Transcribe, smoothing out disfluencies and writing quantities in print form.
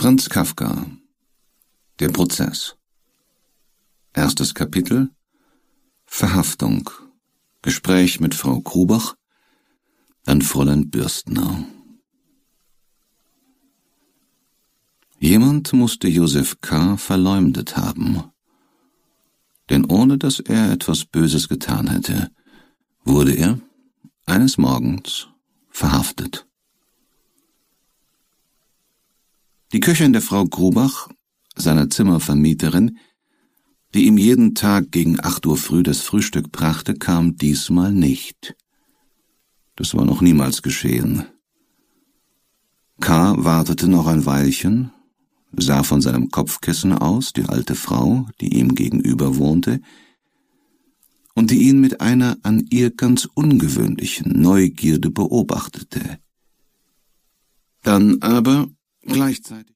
Franz Kafka. Der Prozess. Erstes Kapitel. Verhaftung. Gespräch mit Frau Grubach, dann Fräulein Bürstner. Jemand musste Josef K. verleumdet haben. Denn ohne dass er etwas Böses getan hätte, wurde er eines Morgens verhaftet. Die Köchin der Frau Grubach, seiner Zimmervermieterin, die ihm jeden Tag gegen 8 Uhr früh das Frühstück brachte, kam diesmal nicht. Das war noch niemals geschehen. K. wartete noch ein Weilchen, sah von seinem Kopfkissen aus die alte Frau, die ihm gegenüber wohnte, und die ihn mit einer an ihr ganz ungewöhnlichen Neugierde beobachtete. Dann aber gleichzeitig